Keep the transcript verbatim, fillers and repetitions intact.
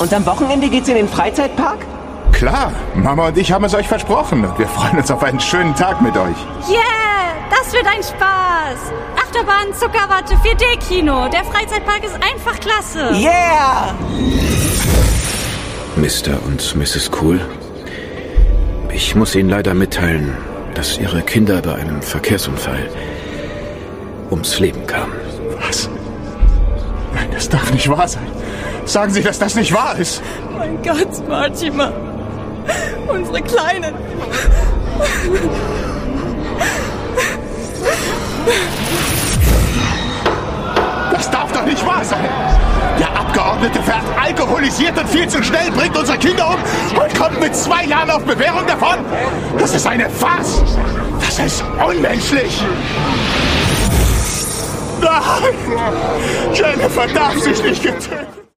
Und am Wochenende geht's in den Freizeitpark? Klar, Mama und ich haben es euch versprochen und wir freuen uns auf einen schönen Tag mit euch. Yeah, das wird ein Spaß. Achterbahn, Zuckerwatte, vier D Kino. Der Freizeitpark ist einfach klasse. Yeah! Mister und Misses Cool, ich muss Ihnen leider mitteilen, dass Ihre Kinder bei einem Verkehrsunfall ums Leben kamen. Was? Nein, das darf nicht wahr sein. Sagen Sie, dass das nicht wahr ist. Mein Gott, Mortimer. Unsere Kleinen. Das darf doch nicht wahr sein. Der Abgeordnete fährt alkoholisiert und viel zu schnell, bringt unsere Kinder um und kommt mit zwei Jahren auf Bewährung davon. Das ist eine Farce. Das ist unmenschlich. Nein, Jennifer darf sich nicht getötet.